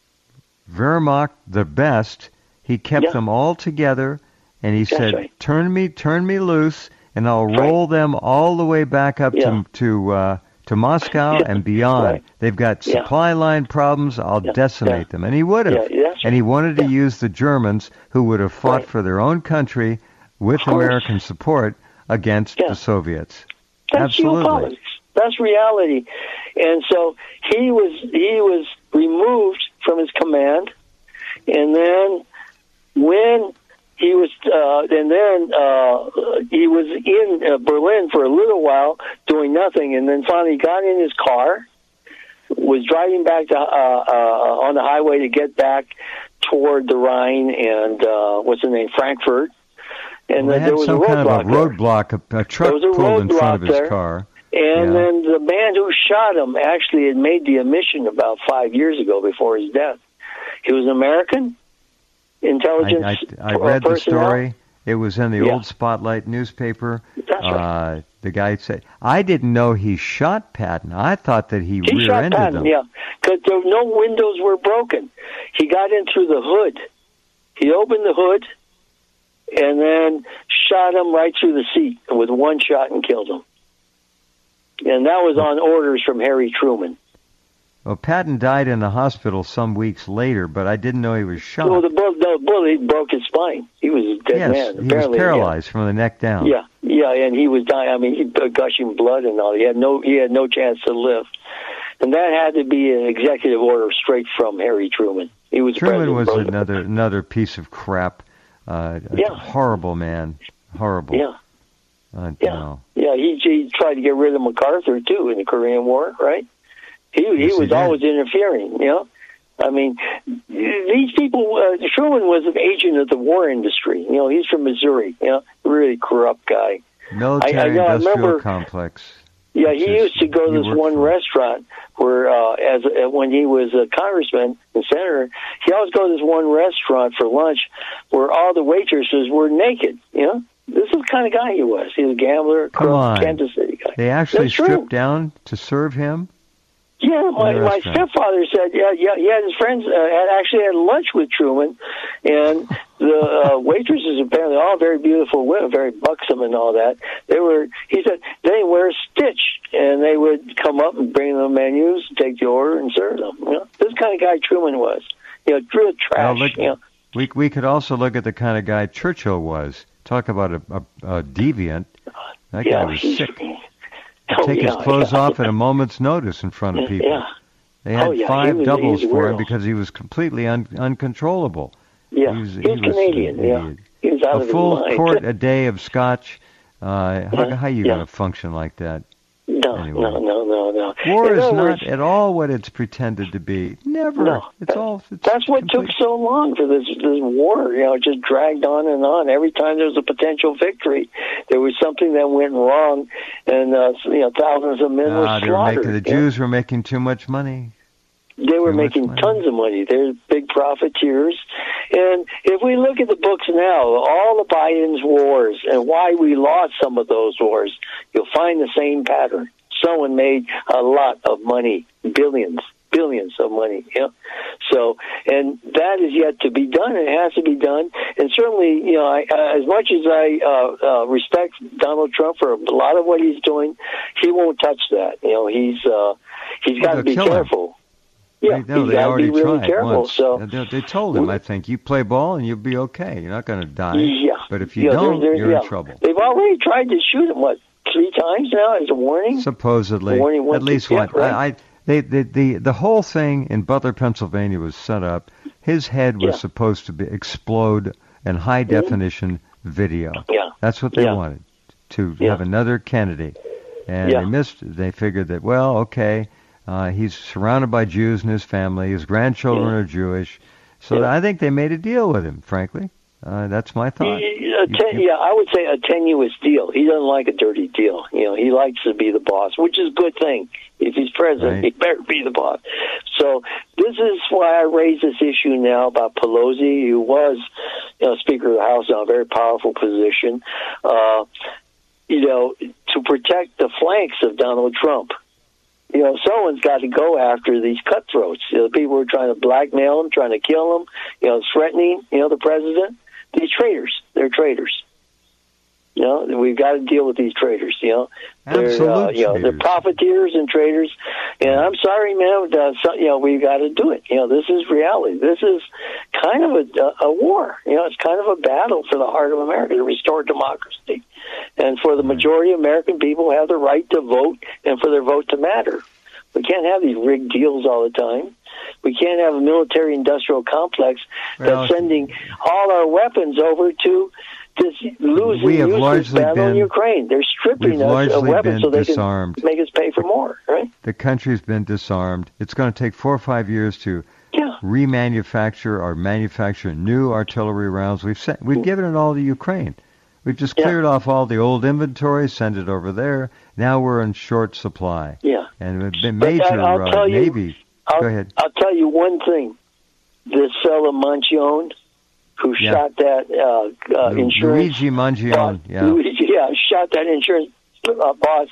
Wehrmacht, the best. He kept yeah. them all together, and he That's said, right. "Turn me, turn me loose." And I'll roll right. them all the way back up yeah. to to uh, to Moscow yeah. and beyond. Right. They've got yeah. supply line problems. I'll yeah. decimate yeah. them. And he would have. Yeah, and he wanted to yeah. use the Germans, who would have fought right. for their own country with American support against yeah. the Soviets. That's Absolutely. geopolitics. That's reality. And so he was he was removed from his command, and then when He was, uh, and then uh, he was in uh, Berlin for a little while doing nothing, and then finally got in his car, was driving back to, uh, uh, on the highway to get back toward the Rhine and uh, what's the name, Frankfurt, and well, then there was some a kind roadblock. of a roadblock. A, a truck there was a pulled in front of his there, car, and yeah. then the man who shot him actually had made the admission about five years ago before his death. He was an American. Intelligence. I, I, I read the story. It was in the yeah. old Spotlight newspaper. That's right. Uh, the guy said, "I didn't know he shot Patton. I thought that he, he rear-ended shot Patton, them." Yeah, because no windows were broken. He got in through the hood. He opened the hood and then shot him right through the seat with one shot and killed him. And that was on orders from Harry Truman. Well, Patton died in the hospital some weeks later, but I didn't know he was shot. Well, the bullet, the bullet broke his spine. He was a dead yes, man. he was paralyzed yeah. from the neck down. Yeah, yeah, and he was dying. I mean, he was gushing blood and all. He had no, he had no chance to live, and that had to be an executive order straight from Harry Truman. He was Truman was president. another another piece of crap. Uh, yeah. A horrible man. Horrible. Yeah. Uh, yeah. No. Yeah. He, he tried to get rid of MacArthur too in the Korean War, right? He he yes, was he always interfering, you know. I mean, these people. Uh, Truman was an agent of the war industry. You know, he's from Missouri. You know, really corrupt guy. military-industrial remember, complex. Yeah, he is- used to go to you this work one for. restaurant where, uh, as uh, when he was a congressman and senator, he always go to this one restaurant for lunch where all the waitresses were naked. You know, this is the kind of guy he was. He was a gambler, Come crook, on. Kansas City guy. They actually That's true. stripped down to serve him? Yeah, my, In the my restaurant. stepfather said, yeah, yeah, he had his friends uh, had actually had lunch with Truman, and the uh, waitresses apparently all very beautiful women, very buxom and all that. They were, he said, they didn't wear a stitch, and they would come up and bring them menus, take the order, and serve them. You know, this kind of guy Truman was. You know, real trash. Well, look, you know, we we could also look at the kind of guy Churchill was. Talk about a, a, a deviant. That yeah, guy was he's- sick. Oh, Take his yeah, clothes yeah. off at a moment's notice in front of people. Yeah, They had Oh, yeah, he five was- doubles he was for him weirdo. because he was completely un, uncontrollable. yeah. He was, He he was was Canadian. an Yeah, idiot. he was out A of full his mind. quart a day of scotch. Uh, how, Yeah, how you yeah. going to function like that? No, Anyway. no, no, no, no. War In is other not words, at all what it's pretended to be. Never. No, it's that- all. It's That's what complete- took so long for this this war. You know, it just dragged on and on. Every time there was a potential victory, there was something that went wrong, and uh, you know, thousands of men were Ah, they were slaughtered. making, the you know. Jews were making too much money. They were Too much making money. tons of money. They're big profiteers. And if we look at the books now, all the Biden's wars and why we lost some of those wars, you'll find the same pattern. Someone made a lot of money, billions, billions of money. You know? So, and that is yet to be done. It has to be done. And certainly, you know, I, uh, as much as I uh, uh, respect Donald Trump for a lot of what he's doing, he won't touch that. You know, he's uh, he's got to they'll be kill him. careful. Yeah, They, no, he's they got to already be really tried careful. once. So, they, they told him, I think, you play ball and you'll be okay. You're not going to die. yeah. But if you Yeah, there- don't, there- you're yeah. in trouble. They've already tried to shoot him, what, three times now as a warning? Supposedly, Warning went at least to- yeah, one. right. I, I, they, the, the the whole thing in Butler, Pennsylvania, was set up. His head was Yeah. supposed to be explode in high definition video. Yeah. That's what they Yeah. wanted, to Yeah. have another candidate, and Yeah. they missed. They figured that, well, okay, uh, he's surrounded by Jews in his family. His grandchildren Yeah. are Jewish, so Yeah. I think they made a deal with him. Frankly, uh, that's my thought. A ten, yeah, I would say a tenuous deal. He doesn't like a dirty deal. You know, he likes to be the boss, which is a good thing. If he's president, Right. he better be the boss. So this is why I raise this issue now about Pelosi, who was, you know, Speaker of the House in a very powerful position. Uh, you know, to protect the flanks of Donald Trump. You know, someone's got to go after these cutthroats. You know, the people who are trying to blackmail him, trying to kill him, you know, threatening, you know, the president. These traitors, they're traitors. You know, we've got to deal with these traitors. You know, they're Absolute uh, you know they're traitors. profiteers and traitors. And I'm sorry, man. But, uh, so, you know, we've got to do it. You know, this is reality. This is kind of a, a war. You know, it's kind of a battle for the heart of America to restore democracy, and for the majority of American people who have the right to vote and for their vote to matter. We can't have these rigged deals all the time. We can't have a military-industrial complex Well, that's sending all our weapons over to this losing We have useless largely battle in been- Ukraine. They're stripping we've us largely of weapons been so they disarmed. can make us pay for more, right? The country's been disarmed. It's going to take four or five years to Yeah. remanufacture or manufacture new artillery rounds. We've sent, we've given it all to Ukraine. We've just Yeah. cleared off all the old inventory, sent it over there. Now we're in short supply. Yeah. And the But major I- I'll uh, tell you- Navy. I'll, Go ahead. I'll tell you one thing. This fella Mangione, who Yeah. shot that uh, uh, Lu- insurance Luigi Mangione. boss, Yeah. Luigi, yeah, shot that insurance uh, boss.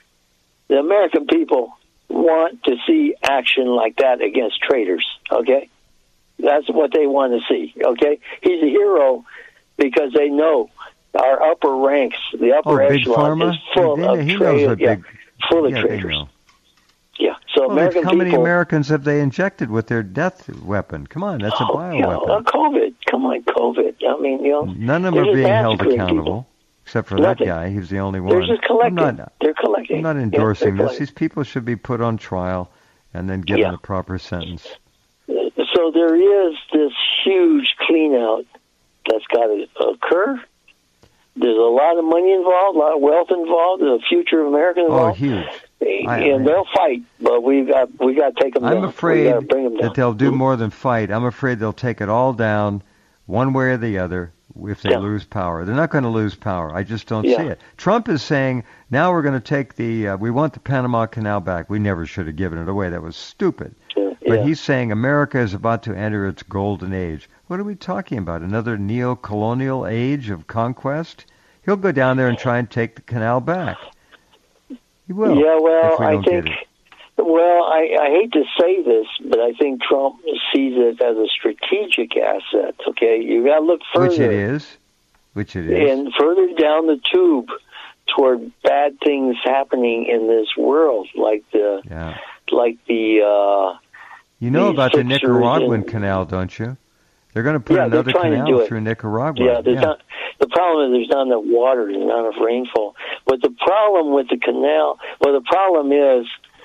The American people want to see action like that against traitors. Okay, that's what they want to see. Okay, he's a hero because they know our upper ranks, the upper Oh, Big echelon, Pharma? is full He- of he knows traitors. what Yeah, big- full of yeah, they traitors. know. Yeah, so Well, American how many people. Americans have they injected with their death weapon? Come on, that's a Oh, you know, uh, bioweapon. COVID. Come on, COVID. I mean, you know, None of them they're are just being held massacring accountable, people. except for Nothing. that guy. He's the only one. They're just collecting. I'm not, they're collecting. I'm not Yeah, endorsing they're this. These people should be put on trial and then given Yeah. a proper sentence. collecting. So there is this huge clean out that's got to occur. There's a lot of money involved, a lot of wealth involved, the future of America Oh, involved. huge. I- and I- they'll fight, but we got we got to take them down. I'm we afraid got to bring them down. that they'll do more than fight. I'm afraid they'll take it all down, one way or the other, if they yeah. lose power. They're not going to lose power. I just don't yeah. see it. Trump is saying, now we're going to take the, uh, we want the Panama Canal back. We never should have given it away. That was stupid. Yeah. But yeah. he's saying America is about to enter its golden age. What are we talking about? Another neo-colonial age of conquest? He'll go down there and try and take the canal back. He will. Yeah, well, if we I don't think, get it. well, I, I hate to say this, but I think Trump sees it as a strategic asset, okay? You got to look further. Which it is. Which it is. And further down the tube toward bad things happening in this world, like the, yeah. like the, uh, You know about the fixers Nicaraguan and- canal, don't you? They're going to put Yeah, they're another trying to do canal it. through Nicaragua. Yeah, there's not. The problem is there's not enough water, there's not enough rainfall. But the problem with the canal, well, the problem is,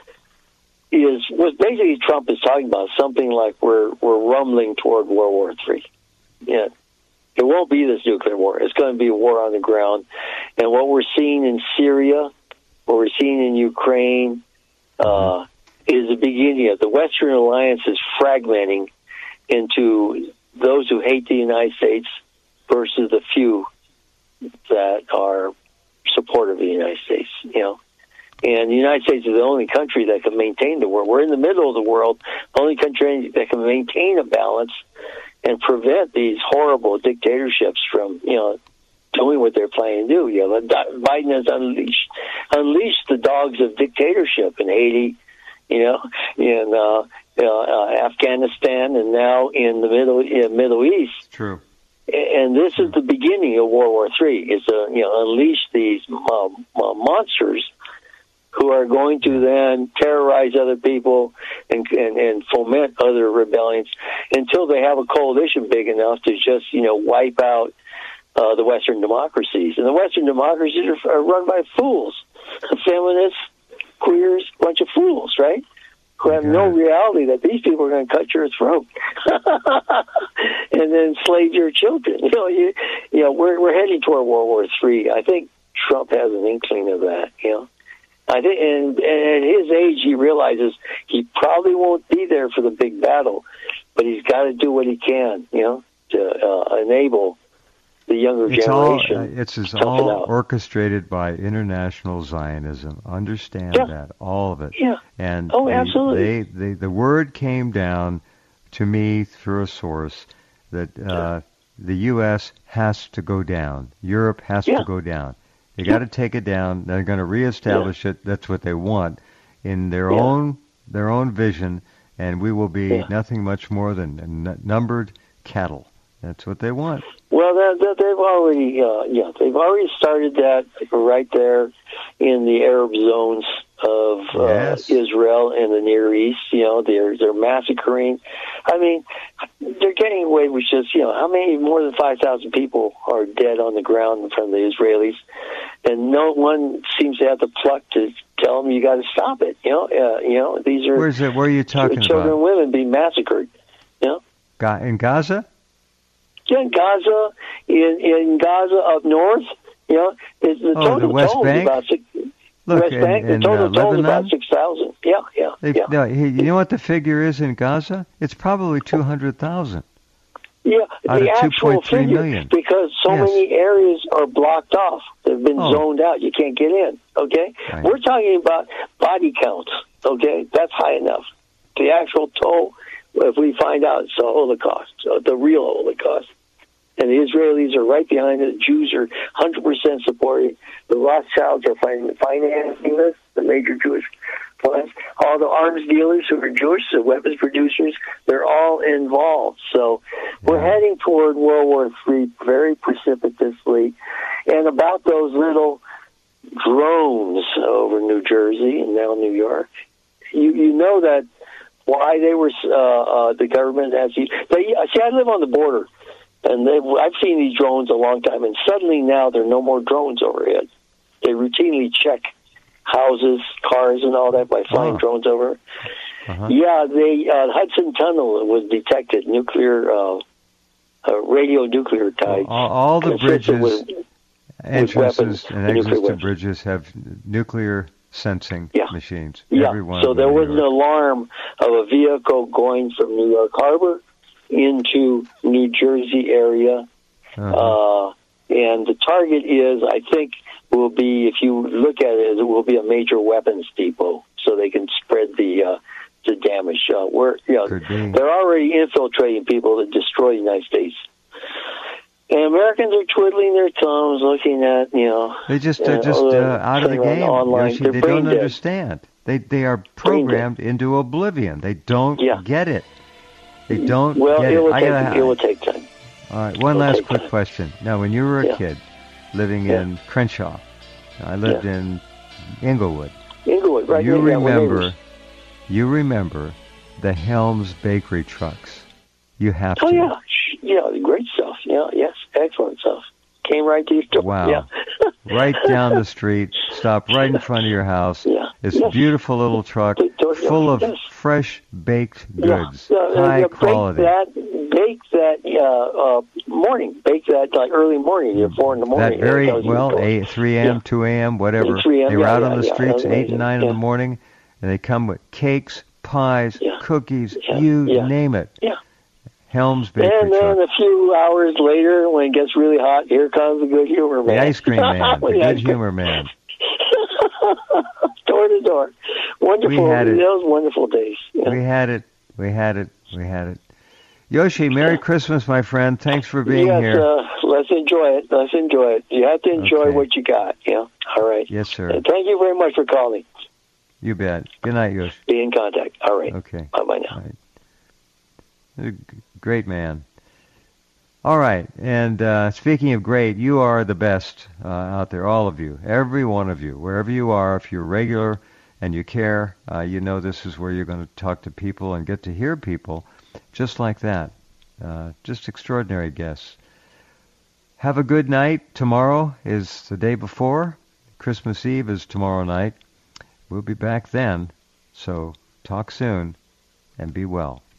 is what basically Trump is talking about something like we're we're rumbling toward World War Three. Yeah, it won't be this nuclear war. It's going to be a war on the ground, and what we're seeing in Syria, what we're seeing in Ukraine, uh, is the beginning of the Western alliance is fragmenting into those who hate the United States versus the few that are supportive of the United States, you know. And the United States is the only country that can maintain the world. We're in the middle of the world, the only country that can maintain a balance and prevent these horrible dictatorships from, you know, doing what they're planning to do. You know, Biden has unleashed unleashed the dogs of dictatorship in Haiti, you know, in uh, uh, Afghanistan, and now in the Middle in Middle East. True. And this is the beginning of World War Three. Is to you know unleash these uh, uh, monsters who are going to then terrorize other people and, and and foment other rebellions until they have a coalition big enough to just you know wipe out uh, the Western democracies. And the Western democracies are, are run by fools, feminists, queers, bunch of fools, right? Who have no reality that these people are going to cut your throat and then enslave your children. You know, you, you know, we're we're heading toward World War Three. I think Trump has an inkling of that. You know, I think, and, and at his age, he realizes he probably won't be there for the big battle, but he's got to do what he can. You know, to uh, enable the younger it's all, generation. uh, it's it's tough it all out. orchestrated by international Zionism. Understand Yeah. that, all of it. Yeah. And Oh, they, absolutely. They, they, the word came down to me through a source that uh, the U S has to go down. Europe has Yeah. to go down. They got to take it down. They're going to reestablish it. That's what they want in their Yeah. own their own vision, and we will be Yeah. nothing much more than n- numbered cattle. That's what they want. Well, that, that, they've already, uh, yeah, they've already started that right there in the Arab zones of uh, Yes. Israel and the Near East. You know, they're they're massacring. I mean, they're getting away with just, you know, how many more than five thousand people are dead on the ground in front of the Israelis, and no one seems to have the pluck to tell them you got to stop it. You know, uh, you know, these are Where's it? Where are you talking children about? and women being massacred. You know. Ga- in Gaza? Yeah, in Gaza, in in Gaza up north, you know, it's the Oh, total the West toll is Bank? about six. Look, West in, Bank, the in total uh, toll is about Lebanon, six thousand. Yeah, yeah, they, yeah. no, hey, you know what the figure is in Gaza? It's probably two hundred thousand. Yeah, out the of two actual point three figure, million. because so Yes. many areas are blocked off. They've been Oh. zoned out. You can't get in, okay? Right. We're talking about body counts, okay? That's high enough. The actual toll, if we find out it's the Holocaust, uh, the real Holocaust, and the Israelis are right behind it. The Jews are one hundred percent supporting. The Rothschilds are fin- financing this, the major Jewish funds. All the arms dealers who are Jewish, the weapons producers, they're all involved. So we're Yeah. heading toward World War Three very precipitously. And about those little drones over New Jersey and now New York, you, you know that why they were, uh, uh, the government has, they, see, I live on the border. And they've, I've seen these drones a long time, and suddenly now there are no more drones overhead. They routinely check houses, cars, and all that by flying Oh. drones over. Uh-huh. Yeah, the uh, Hudson Tunnel was detected, nuclear, uh, uh, radionucleotide. All, all the consistent bridges, with- entrances weapons, and nuclear exits to weapons. bridges have nuclear sensing Yeah. machines. Yeah, Every one so of them there in was New an York. alarm of a vehicle going from New York Harbor into New Jersey area, Uh-huh. Uh, and the target is, I think, will be, if you look at it, it will be a major weapons depot, so they can spread the uh, the damage. Uh, we're, you know, they're already infiltrating people to destroy the United States. And Americans are twiddling their thumbs, looking at, you know... They just, they're uh, just uh, out of the game. Yoshi, they don't dead. understand. They they are programmed into oblivion. They don't yeah. get it. They don't well, get it. Will it. Take, gotta, it will take time. All right, one last quick time. question. Now, when you were a yeah. kid living yeah. in Crenshaw, I lived yeah. in Inglewood. Inglewood, right? You yeah, remember, you remember the Helms Bakery trucks. You have oh, to. Oh, yeah. Yeah, great stuff. Yeah, yes, excellent stuff. Came right to your door. Wow. Yeah. Right down the street, stop right in front of your house. Yeah. This yes. beautiful little truck full of yes. fresh baked goods, yeah. uh, high uh, quality. Bake that, bake that uh, uh, morning. Bake that like early morning. You're four in the morning. That very well, eight, three a.m., yeah. two a.m., whatever. three a.m., they were yeah, out yeah, on the yeah, streets yeah, eight and nine yeah. in the morning, and they come with cakes, pies, yeah. cookies, yeah. you yeah. name it. Yeah. Helms Bakery And then truck. a few hours later, when it gets really hot, here comes the good humor man. The ice cream man. The good humor man. Door to door. Wonderful. We had it. Those wonderful days. Yeah. We had it. We had it. We had it. Yoshi, Merry Christmas, my friend. Thanks for being yes, here. Uh, let's enjoy it. Let's enjoy it. You have to enjoy okay. what you got. Yeah. All right. Yes, sir. And thank you very much for calling. You bet. Good night, Yoshi. Be in contact. All right. Okay. Bye-bye now. All right. Great man. All right. And uh, speaking of great, you are the best uh, out there, all of you, every one of you, wherever you are. If you're regular and you care, uh, you know this is where you're going to talk to people and get to hear people just like that. Uh, just extraordinary guests. Have a good night. Tomorrow is the day before. Christmas Eve is tomorrow night. We'll be back then. So talk soon and be well.